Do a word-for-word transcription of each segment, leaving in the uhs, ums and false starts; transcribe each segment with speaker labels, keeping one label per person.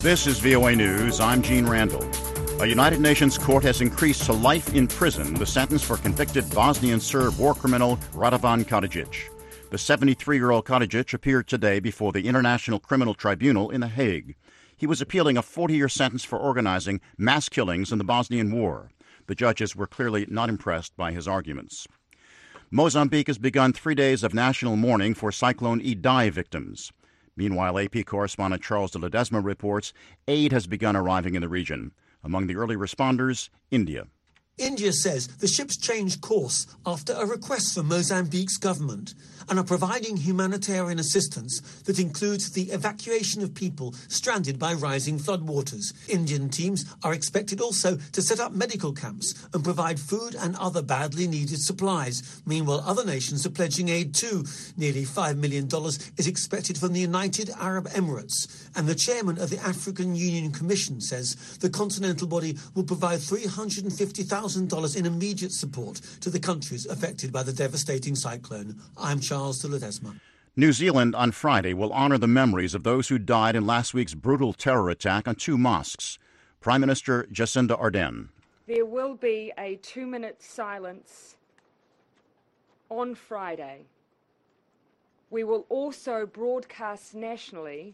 Speaker 1: This is V O A News. I'm Gene Randall. A United Nations court has increased to life in prison the sentence for convicted Bosnian Serb war criminal Radovan Karadzic. The seventy-three-year-old Karadzic appeared today before the International Criminal Tribunal in The Hague. He was appealing a forty-year sentence for organizing mass killings in the Bosnian War. The judges were clearly not impressed by his arguments. Mozambique has begun three days of national mourning for Cyclone Idai victims. Meanwhile, A P correspondent Charles de Ledesma reports aid has begun arriving in the region. Among the early responders, India.
Speaker 2: India says the ships changed course after a request from Mozambique's government and are providing humanitarian assistance that includes the evacuation of people stranded by rising floodwaters. Indian teams are expected also to set up medical camps and provide food and other badly needed supplies. Meanwhile, other nations are pledging aid too. Nearly five million dollars is expected from the United Arab Emirates, and the chairman of the African Union Commission says the continental body will provide three hundred fifty thousand dollars in immediate support to the countries affected by the devastating cyclone. I'm Charles de Ledesma.
Speaker 1: New Zealand on Friday will honor the memories of those who died in last week's brutal terror attack on two mosques. Prime Minister Jacinda Ardern.
Speaker 3: There will be a two-minute silence on Friday. We will also broadcast nationally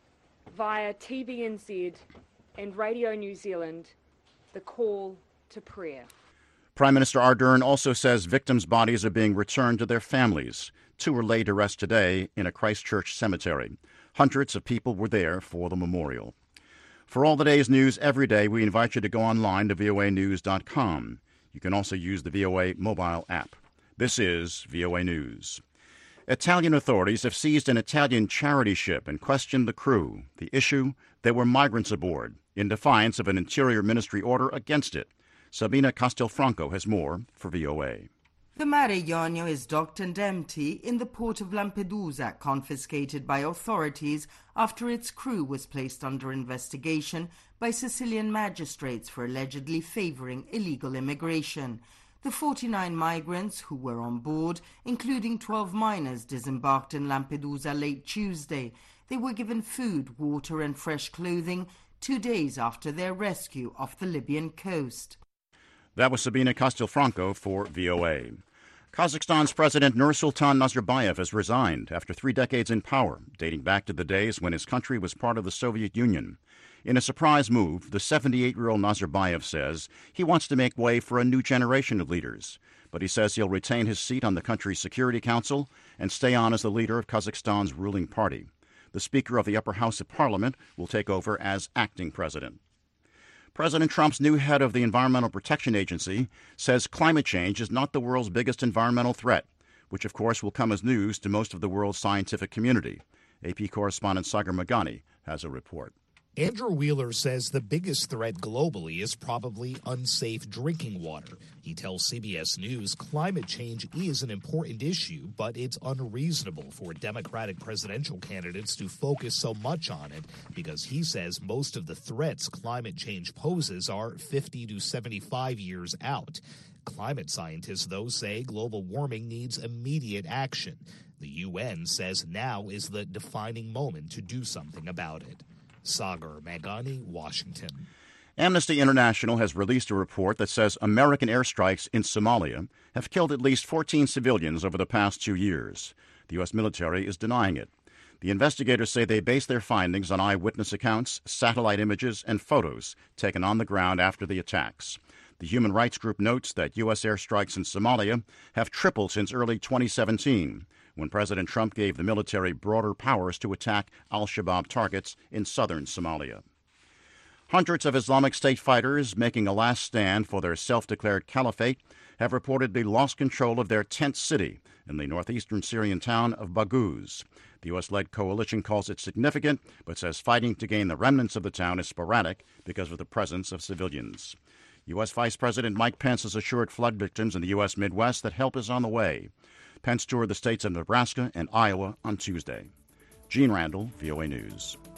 Speaker 3: via T V N Z and Radio New Zealand the call to prayer.
Speaker 1: Prime Minister Ardern also says victims' bodies are being returned to their families. Two were laid to rest today in a Christchurch cemetery. Hundreds of people were there for the memorial. For all the day's news every day, we invite you to go online to V O A news dot com. You can also use the V O A mobile app. This is V O A News. Italian authorities have seized an Italian charity ship and questioned the crew. The issue? There were migrants aboard, in defiance of an Interior Ministry order against it. Sabina Castelfranco has more for V O A.
Speaker 4: The Mare Jonio is docked and empty in the port of Lampedusa, confiscated by authorities after its crew was placed under investigation by Sicilian magistrates for allegedly favouring illegal immigration. The forty-nine migrants who were on board, including twelve minors, disembarked in Lampedusa late Tuesday. They were given food, water and fresh clothing two days after their rescue off the Libyan coast.
Speaker 1: That was Sabina Castelfranco for V O A. Kazakhstan's President Nursultan Nazarbayev has resigned after three decades in power, dating back to the days when his country was part of the Soviet Union. In a surprise move, the seventy-eight-year-old Nazarbayev says he wants to make way for a new generation of leaders. But he says he'll retain his seat on the country's Security Council and stay on as the leader of Kazakhstan's ruling party. The Speaker of the Upper House of Parliament will take over as acting president. President Trump's new head of the Environmental Protection Agency says climate change is not the world's biggest environmental threat, which of course will come as news to most of the world's scientific community. A P correspondent Sagar Meghani has a report.
Speaker 5: Andrew Wheeler says the biggest threat globally is probably unsafe drinking water. He tells C B S News climate change is an important issue, but it's unreasonable for Democratic presidential candidates to focus so much on it because he says most of the threats climate change poses are fifty to seventy-five years out. Climate scientists, though, say global warming needs immediate action. The U N says now is the defining moment to do something about it. Sagar Meghani, Washington.
Speaker 1: Amnesty International has released a report that says American airstrikes in Somalia have killed at least fourteen civilians over the past two years. The U S military is denying it. The investigators say they base their findings on eyewitness accounts, satellite images, and photos taken on the ground after the attacks. The human rights group notes that U S airstrikes in Somalia have tripled since early twenty seventeen, when President Trump gave the military broader powers to attack al-Shabaab targets in southern Somalia. Hundreds of Islamic State fighters making a last stand for their self-declared caliphate have reportedly lost control of their tent city in the northeastern Syrian town of Baghouz. The U S-led coalition calls it significant, but says fighting to gain the remnants of the town is sporadic because of the presence of civilians. U S. Vice President Mike Pence has assured flood victims in the U S. Midwest that help is on the way. Pence toured the states of Nebraska and Iowa on Tuesday. Gene Randall, V O A News.